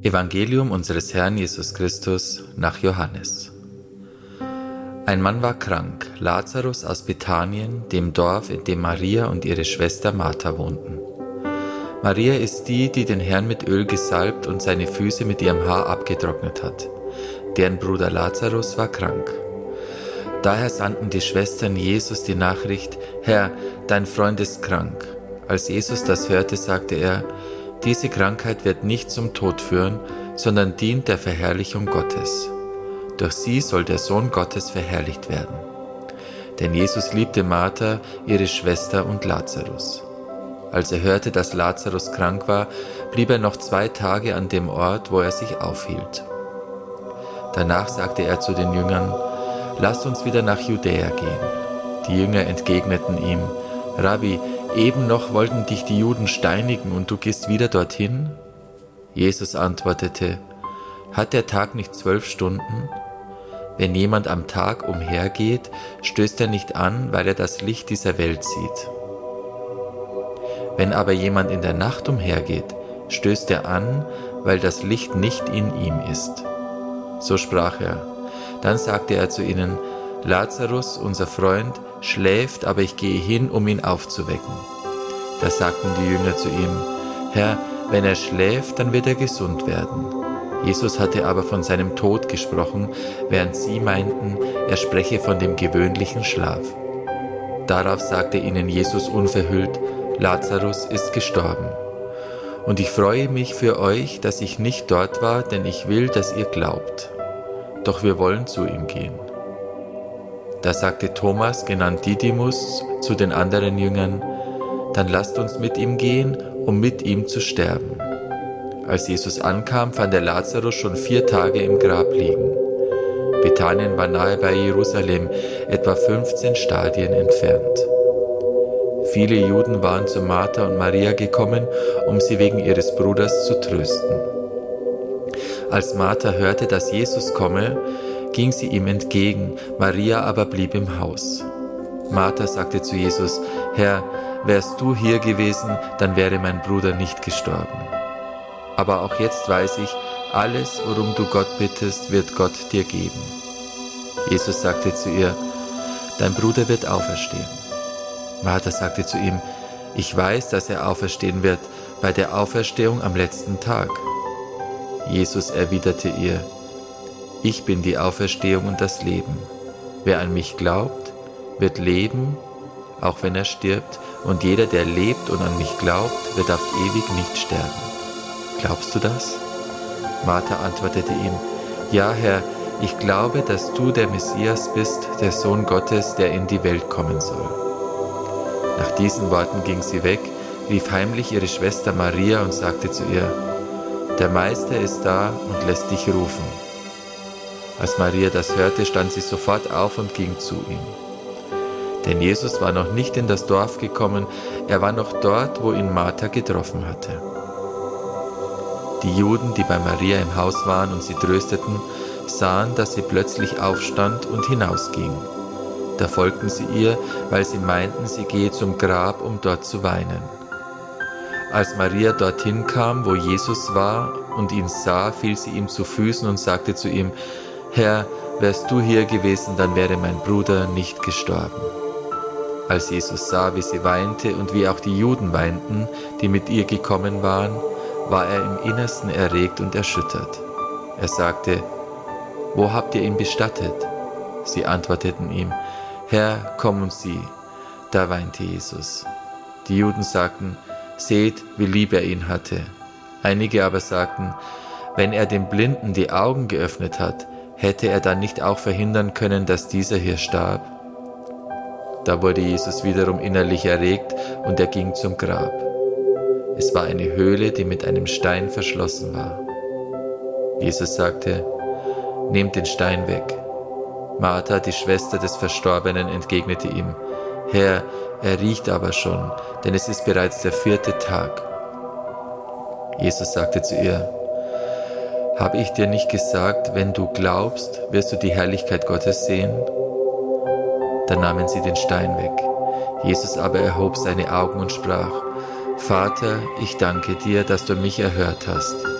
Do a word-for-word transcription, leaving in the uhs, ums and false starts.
Evangelium unseres Herrn Jesus Christus nach Johannes. Ein Mann war krank, Lazarus aus Bethanien, dem Dorf, in dem Maria und ihre Schwester Martha wohnten. Maria ist die, die den Herrn mit Öl gesalbt und seine Füße mit ihrem Haar abgetrocknet hat. Deren Bruder Lazarus war krank. Daher sandten die Schwestern Jesus die Nachricht: Herr, dein Freund ist krank. Als Jesus das hörte, sagte er: Diese Krankheit wird nicht zum Tod führen, sondern dient der Verherrlichung Gottes. Durch sie soll der Sohn Gottes verherrlicht werden. Denn Jesus liebte Martha, ihre Schwester und Lazarus. Als er hörte, dass Lazarus krank war, blieb er noch zwei Tage an dem Ort, wo er sich aufhielt. Danach sagte er zu den Jüngern: Lasst uns wieder nach Judäa gehen. Die Jünger entgegneten ihm: Rabbi, eben noch wollten dich die Juden steinigen und du gehst wieder dorthin? Jesus antwortete: Hat der Tag nicht zwölf Stunden? Wenn jemand am Tag umhergeht, stößt er nicht an, weil er das Licht dieser Welt sieht. Wenn aber jemand in der Nacht umhergeht, stößt er an, weil das Licht nicht in ihm ist. So sprach er. Dann sagte er zu ihnen: Lazarus, unser Freund, schläft, aber ich gehe hin, um ihn aufzuwecken. Da sagten die Jünger zu ihm: Herr, wenn er schläft, dann wird er gesund werden. Jesus hatte aber von seinem Tod gesprochen, während sie meinten, er spreche von dem gewöhnlichen Schlaf. Darauf sagte ihnen Jesus unverhüllt: Lazarus ist gestorben. Und ich freue mich für euch, dass ich nicht dort war, denn ich will, dass ihr glaubt. Doch wir wollen zu ihm gehen. Da sagte Thomas, genannt Didymus, zu den anderen Jüngern: Dann lasst uns mit ihm gehen, um mit ihm zu sterben. Als Jesus ankam, fand er Lazarus schon vier Tage im Grab liegen. Bethanien war nahe bei Jerusalem, etwa fünfzehn Stadien entfernt. Viele Juden waren zu Martha und Maria gekommen, um sie wegen ihres Bruders zu trösten. Als Martha hörte, dass Jesus komme, ging sie ihm entgegen, Maria aber blieb im Haus. Martha sagte zu Jesus: Herr, wärst du hier gewesen, dann wäre mein Bruder nicht gestorben. Aber auch jetzt weiß ich, alles, worum du Gott bittest, wird Gott dir geben. Jesus sagte zu ihr: Dein Bruder wird auferstehen. Martha sagte zu ihm: Ich weiß, dass er auferstehen wird, bei der Auferstehung am letzten Tag. Jesus erwiderte ihr: Ich bin die Auferstehung und das Leben. Wer an mich glaubt, wird leben, auch wenn er stirbt, und jeder, der lebt und an mich glaubt, wird auf ewig nicht sterben. Glaubst du das? Martha antwortete ihm: Ja, Herr, ich glaube, dass du der Messias bist, der Sohn Gottes, der in die Welt kommen soll. Nach diesen Worten ging sie weg, rief heimlich ihre Schwester Maria und sagte zu ihr: Der Meister ist da und lässt dich rufen. Als Maria das hörte, stand sie sofort auf und ging zu ihm. Denn Jesus war noch nicht in das Dorf gekommen, er war noch dort, wo ihn Martha getroffen hatte. Die Juden, die bei Maria im Haus waren und sie trösteten, sahen, dass sie plötzlich aufstand und hinausging. Da folgten sie ihr, weil sie meinten, sie gehe zum Grab, um dort zu weinen. Als Maria dorthin kam, wo Jesus war, und ihn sah, fiel sie ihm zu Füßen und sagte zu ihm: Herr, wärst du hier gewesen, dann wäre mein Bruder nicht gestorben. Als Jesus sah, wie sie weinte und wie auch die Juden weinten, die mit ihr gekommen waren, war er im Innersten erregt und erschüttert. Er sagte: Wo habt ihr ihn bestattet? Sie antworteten ihm: Herr, komm und sieh. Da weinte Jesus. Die Juden sagten: Seht, wie lieb er ihn hatte. Einige aber sagten: Wenn er dem Blinden die Augen geöffnet hat, hätte er dann nicht auch verhindern können, dass dieser hier starb? Da wurde Jesus wiederum innerlich erregt und er ging zum Grab. Es war eine Höhle, die mit einem Stein verschlossen war. Jesus sagte: Nehmt den Stein weg. Martha, die Schwester des Verstorbenen, entgegnete ihm: Herr, er riecht aber schon, denn es ist bereits der vierte Tag. Jesus sagte zu ihr: Habe ich dir nicht gesagt, wenn du glaubst, wirst du die Herrlichkeit Gottes sehen? Dann nahmen sie den Stein weg. Jesus aber erhob seine Augen und sprach: Vater, ich danke dir, dass du mich erhört hast.